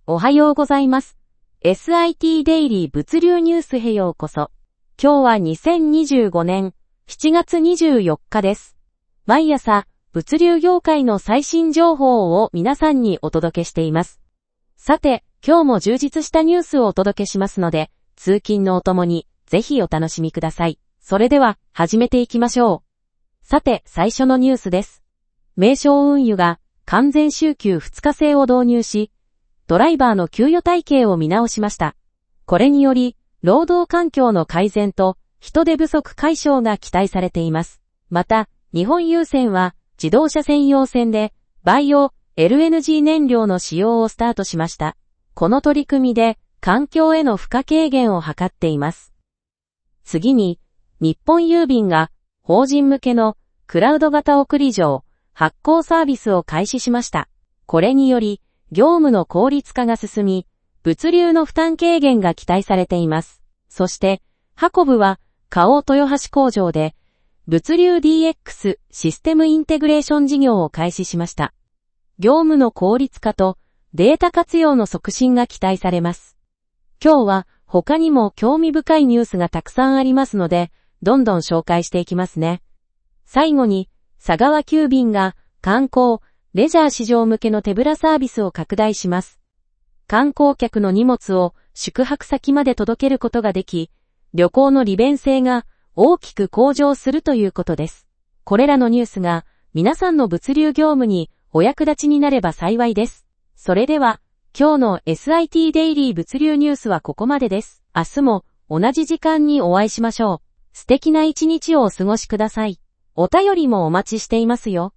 おはようございます。SIT デイリー物流ニュースへようこそ。今日は2025年7月24日です。毎朝、物流業界の最新情報を皆さんにお届けしています。さて、今日も充実したニュースをお届けしますので、通勤のお供にぜひお楽しみください。それでは、始めていきましょう。さて、最初のニュースです。名称運輸が完全週休2日制を導入し、ドライバーの給与体系を見直しました。これにより、労働環境の改善と人手不足解消が期待されています。また、日本郵船は自動車専用船でバイオ LNG 燃料の使用をスタートしました。この取り組みで環境への負荷軽減を図っています。次に、日本郵便が法人向けのクラウド型送り状発行サービスを開始しました。これにより、業務の効率化が進み、物流の負担軽減が期待されています。そして、ハコブは、花王豊橋工場で、物流 DX システムインテグレーション事業を開始しました。業務の効率化とデータ活用の促進が期待されます。今日は他にも興味深いニュースがたくさんありますので、どんどん紹介していきますね。最後に、佐川急便が観光、レジャー市場向けの手ぶらサービスを拡大します。観光客の荷物を宿泊先まで届けることができ、旅行の利便性が大きく向上するということです。これらのニュースが皆さんの物流業務にお役立ちになれば幸いです。それでは、今日の SIT デイリー物流ニュースはここまでです。明日も同じ時間にお会いしましょう。素敵な一日をお過ごしください。お便りもお待ちしていますよ。